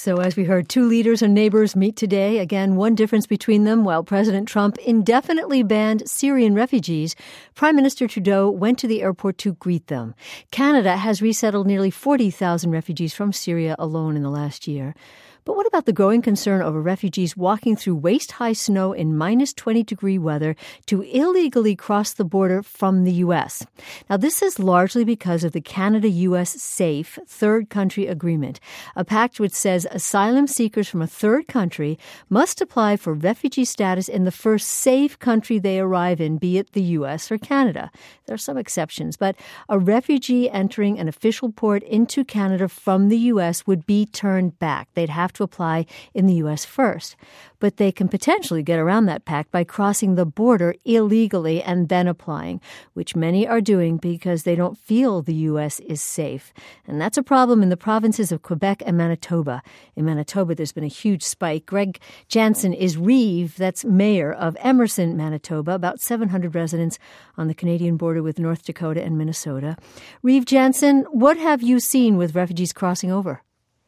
So as we heard, two leaders and neighbors meet today. Again, one difference between them. While President Trump indefinitely banned Syrian refugees, Prime Minister Trudeau went to the airport to greet them. Canada has resettled nearly 40,000 refugees from Syria alone in the last year. But what about the growing concern over refugees walking through waist-high snow in minus 20-degree weather to illegally cross the border from the U.S.? Now, this is largely because of the Canada-U.S. SAFE Third Country Agreement, a pact which says asylum seekers from a third country must apply for refugee status in the first safe country they arrive in, be it the U.S. or Canada. There are some exceptions, but a refugee entering an official port into Canada from the U.S. would be turned back. They'd have to apply in the U.S. first. But they can potentially get around that pact by crossing the border illegally and then applying, which many are doing because they don't feel the U.S. is safe. And that's a problem in the provinces of Quebec and Manitoba. In Manitoba, there's been a huge spike. Greg Jansen is Reeve, that's mayor of Emerson, Manitoba, about 700 residents on the Canadian border with North Dakota and Minnesota. Reeve Jansen, what have you seen with refugees crossing over?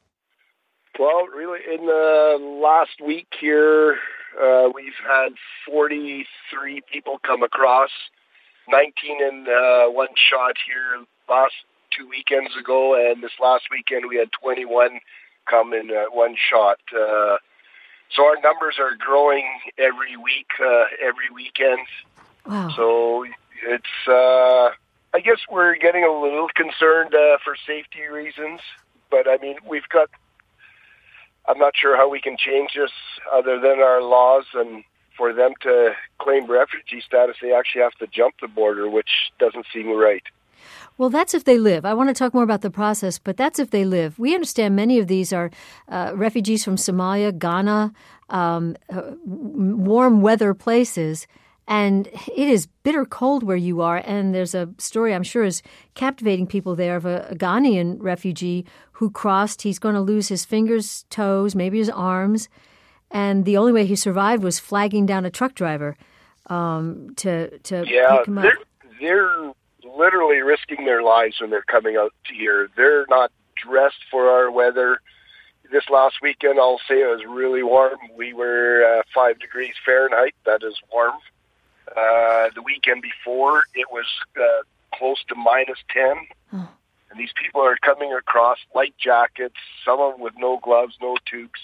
Well, really, in the last week here, we've had 43 people come across, 19 in one shot here last 2 weekends ago, and this last weekend we had 21 come in one shot. So our numbers are growing every week, every weekend. Wow. So it's, I guess we're getting a little concerned for safety reasons, but I mean, I'm not sure how we can change this other than our laws, and for them to claim refugee status, they actually have to jump the border, which doesn't seem right. Well, that's if they live. I want to talk more about the process, but that's if they live. We understand many of these are refugees from Somalia, Ghana, warm weather places, and it is bitter cold where you are. And there's a story I'm sure is captivating people there of a Ghanaian refugee who crossed. He's going to lose his fingers, toes, maybe his arms. And the only way he survived was flagging down a truck driver to pick him up. They're literally risking their lives when they're coming out here. They're not dressed for our weather. This last weekend, I'll say it was really warm. We were 5 degrees Fahrenheit. That is warm. The weekend before, it was close to minus 10. Oh. And these people are coming across light jackets, some of them with no gloves, no tubes.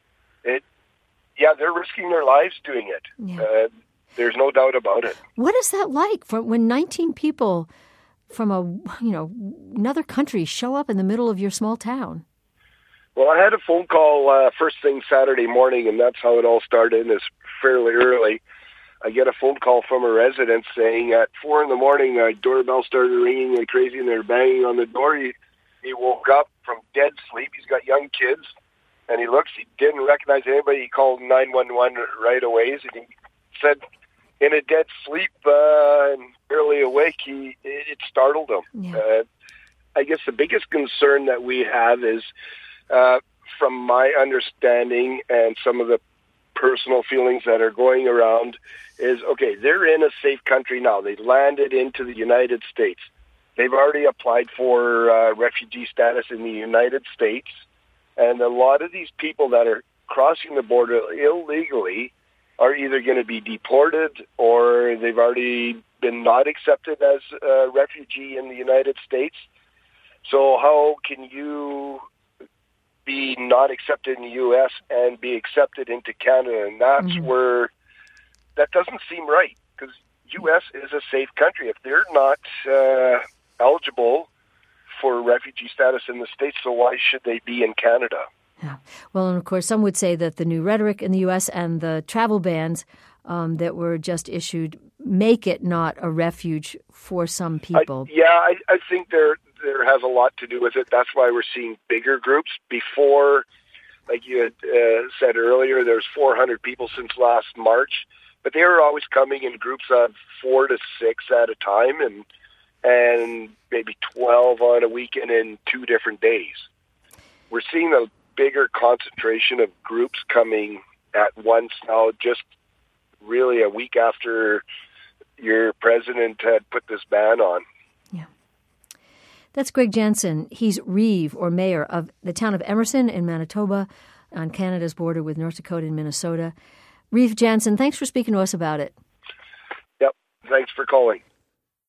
They're risking their lives doing it. Yeah. There's no doubt about it. What is that like when 19 people from another country show up in the middle of your small town? Well, I had a phone call first thing Saturday morning, and that's how it all started, and it's fairly early. I get a phone call from a resident saying at 4 a.m, a doorbell started ringing like crazy, and they're banging on the door. He woke up from dead sleep. He's got young kids, and he didn't recognize anybody. He called 911 right away, and he said in a dead sleep and barely awake, it startled him. Yeah. I guess the biggest concern that we have is, from my understanding and some of the personal feelings that are going around, is, okay, they're in a safe country now. They landed into the United States. They've already applied for refugee status in the United States. And a lot of these people that are crossing the border illegally are either going to be deported or they've already been not accepted as a refugee in the United States. So how can you be not accepted in the U.S. and be accepted into Canada? And that's where that doesn't seem right, because U.S. is a safe country. If they're not eligible for refugee status in the States, so why should they be in Canada? Yeah. Well, and of course, some would say that the new rhetoric in the U.S. and the travel bans that were just issued make it not a refuge for some people. I think there has a lot to do with it. That's why we're seeing bigger groups. Before, like you had said earlier, there's 400 people since last March, but they were always coming in groups of 4 to 6 at a time, and maybe 12 on a weekend in 2 different days. We're seeing a bigger concentration of groups coming at once now, just really a week after your president had put this ban on. Yeah. That's Greg Jansen. He's Reeve, or mayor, of the town of Emerson in Manitoba on Canada's border with North Dakota and Minnesota. Reeve Jansen, thanks for speaking to us about it. Yep, thanks for calling.